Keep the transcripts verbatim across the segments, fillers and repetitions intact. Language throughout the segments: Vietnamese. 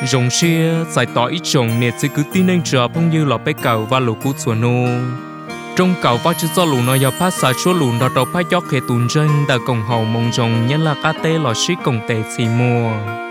rồng xia giải tỏa ít trồng nè chỉ cứ tin anh chờ phong như lọ bé cầu và lũ cú chuột nô trong cầu và chữ do lũ nó giờ phát xả chúa lũ đó đầu phát gió khề tùn chân đã cổng hậu mong rồng nhân là cá tê lọ xí cổng tê xì mùa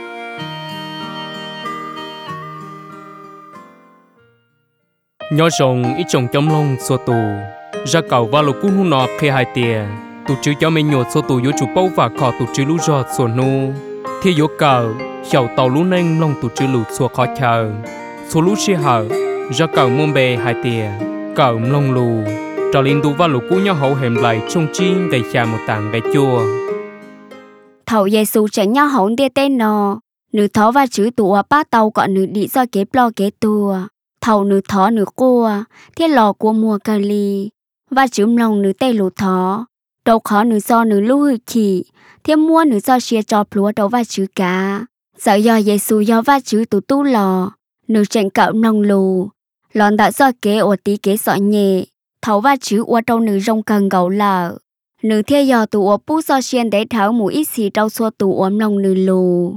nhỏ rồng ít trồng chấm lông xua tù ra cầu và lũ cú nu nọ khề hai tia tụ chữ cho mình nhột xua tù yếu chủ bao và khó tụ chữ lũ giọt xua nô thì yếu cầu chậu tàu lũ nênh lông tụ chữ lũ xua khó chờ xua lũ xì hở ra cầu muôn bề hai tia cầu lông lù trò linh tụ và lũ cú nhỏ hậu hẻm lại trong chiên gây cha một tảng gây chua thầu Giêsu chẳng nhau hậu đê tên nọ nữ thó và chữ tụ ba tàu gọi nữ đi do kế lo kế tua thầu nữ thó nữ cua thiết lò của mùa cà ly và chữ lông nữ tây lũ thó đầu khó nữ do nữ lũ hư khỉ thiết mua nữ do xia cho plúa đầu và chữ cá sợ do Giêsu do và chữ tụ tu lò nữ chẳng cạo lông lù lòn đã do kế ở tí kế sọ nhẹ thấu và chữ ở đâu nữ rong cần gấu lờ nữ theo dò tụ ở bút do xiên để tháo mũ ít xì trâu xua tụ ôm lòng nữ lù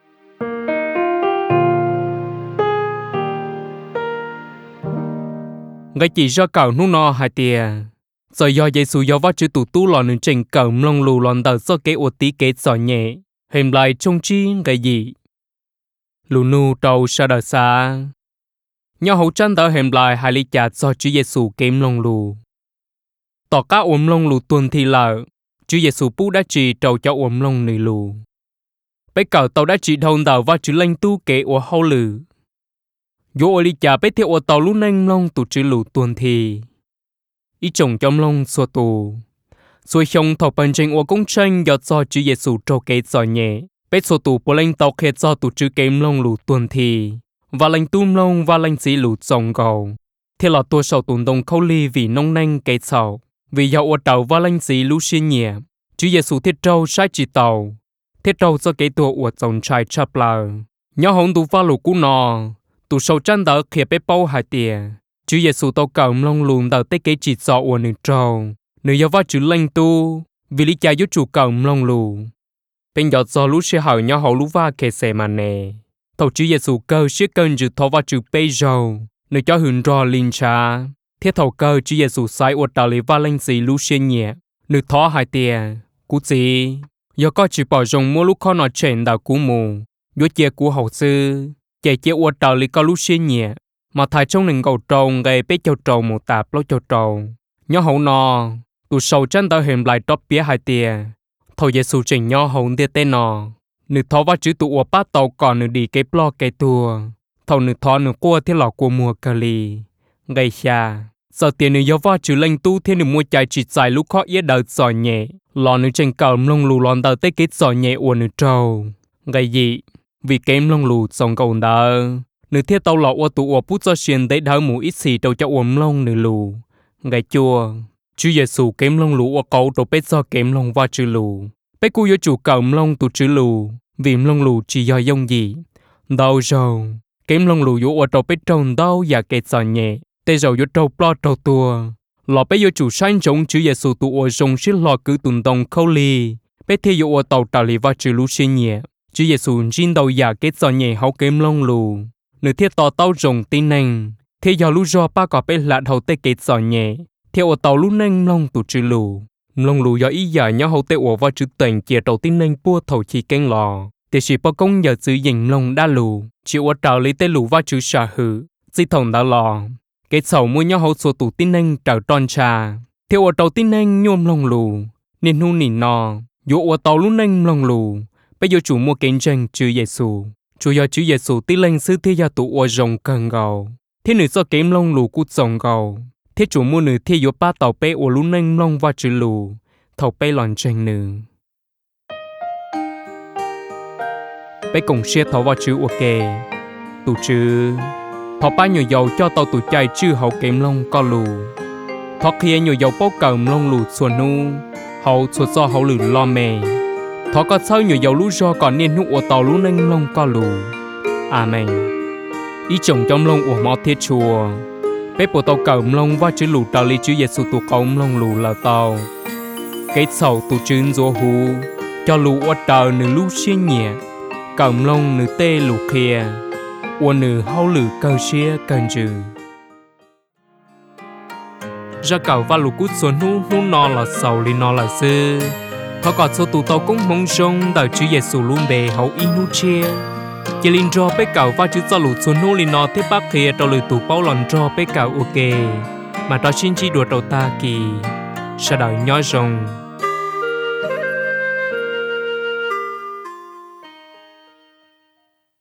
ngay chỉ do cậu nu no hai tia giờ do Giêsu do và chữ tụ tu lò nữ trình cậu lông lù lòn đã do kế ở tí kế sọ nhẹ hềm lại trong chi cái gì lù nu trâu sa đờ xa nhau hậu chân đỡ hềm lại hai ly trà do Chúa Giêsu kém lông lù tỏ cá ôm lông lù tuần thì lợ Chúa Giêsu bú đã chỉ trâu cho ôm lông nữ lù bây cậu tàu đã chỉ thông đầu và chữ lanh tu kế ở hậu lử dù ở ly trà bây theo ở tàu lúc nanh lông tụ chữ lù tuần thì ý chồng trong lông xua tù rồi không thọ phần trình ở công tranh do do Chúa Giêsu trâu kế giỏi nhẹ bây xua tù bộ lanh tàu khét do tụ chữ kém lông lù tuần thì và lanh tum lông và lanh sĩ lù trồng gầu thế là tôi sầu tụng đồng khâu ly vì nông nanh cây sầu vì giàu ở tàu và lanh sĩ lù xuyên nhẹ Chúa Giêsu thiết trâu sai chỉ tàu thiết trâu cho cái tua ở trồng trái chập lờ nhớ hồng tụ và lù cú nò tụ sầu chân đỡ khía bé bao hai tia Chúa Giêsu tàu cầm lông lùn đỡ tới cái chỉ sọ ở nửa trâu nửa giàu và chữ lanh tu vì lý cha giúp chủ cầm lông lù bên giọt gió lũ sẽ hở nhớ hậu lũ va kề xe mà nè thầu Chúa Giêsu cơ siết cơn chữ thọ và chữ bây giờ nơi cho hưởng rò linh cha thiết thầu cơ Chúa Giêsu sai ở đạo lý và linh sĩ lũ xuyên nhẹ nơi thọ hai tia cú gì do có chỉ bỏ rồng mua lúc khó nói chuyện đạo cú mù do chia cú hậu sư chạy chia ở đạo lý có lũ xuyên nhẹ mà thay trong nền cầu trồng gây bé châu trồng một tạp lối châu trồng nhớ hậu nò tụ sầu chân tao hềm lại top bía hai tia thầu Giêsu trình nhớ hậu tia tên nò nữ thọ và chữ tụ ở bát tàu còn nữ đi cái blo cái tua thầu nữ thọ nữ qua thiết lọ của mùa cà lì gây xa giờ tiền nữ giáo và chữ lệnh tu thiên nữ mua chạy chỉ dài lúc khó yết đợt giỏi nhẹ lò nữ tranh cầu lông lù lòn đợt tới kết giỏi nhẹ của nữ trâu gây gì vì kém lông lù xong cầu đờ nữ thiết tàu lọ ở tụ ở bút cho xuyên để đỡ mũ ít xì trâu cho ôm lông nữ lù gây chua Chúa Giêsu kém lông lù ở cầu đồ bết do kém lông và chữ lù bé cô yếu chủ cầm lông tụ chữ lù vì lông lù chỉ do dông gì đau rồi kém lông lù yếu ở trâu bết trông đau và kẹt giỏi nhẹ tê rồi yếu trâu plo trâu tua lọ bé yếu chủ sáng chống Chúa Giêsu tụ ở rồng xít lọ cứ tuần đồng khâu ly bé thi yếu ở tàu trả lý và chữ lù xuyên nhẹ Chúa Giêsu chín đầu và kẹt giỏi nhẹ hậu kém lông lù nửa thiết tàu tàu rồng tin nành thế giờ lù do ba cọp bé lạt hậu tê kẹt giỏi nhẹ theo ở tàu lù nành lông tụ chữ lù lông lù do ý giả nhớ hậu tê ở và chữ tình chia đầu tin nành bua thầu chi kén lò để chỉ bao công nhờ chữ dình lông đa lù chịu ở trào lý tê lù và chữ xà hử di thòng đã lò cái sầu mua nhớ hậu số tụ tin nành trào tròn trà theo ở tàu tin nành nhôm lông lù nên hu nỉ nò dụ ở tàu lù nành lông lù bây giờ chủ mua kén tranh chữ Giêsu chủ do chữ Giêsu tí lành sư thế gia tụ ở rồng cần gầu thế nữ do kém lông lù cút rồng gầu thế chủ mua nữ thế yếu ba tàu bé ở lũ nành lông và chữ lù thầu bé lòn tranh nữ bé cùng xe thầu vào chữ ok tụ chữ thọ ba nhiều dầu cho tàu tụ chạy chữ hậu kém lông co lù thọ kia nhiều dầu bốc cầm lông lù xuân nu hậu xuân do hậu lù lo mè thọ có sau nhiều dầu lũ do còn nên hụ ở tàu lũ nanh lông co lù amen ý chồng trong lông của mò thiết chùa bé bộ tàu cầm lông và chữ lù tàu lý chữ Giêsu tụ cống lông lù là tàu cái sầu tụ chữ rùa hú cho lù ở tàu nữ lũ xuyên nhẹ cầm lông nữ tê lù kia ua nữ hao lử cầu xia cần trừ ra cầu và lũ cút xuống nu nu nọ là sầu li nọ là sư họ còn số tụ tàu cũng mong rong đợi chữ Giêsu luôn bề hậu in nu chia chỉ linh cho bé cầu và chữ cho lũ xuống nu li nọ thế bác kia tàu lử tụ bao lần cho bé cầu ok mà đó xin chỉ đùa đầu ta kỳ sao đợi nhói rong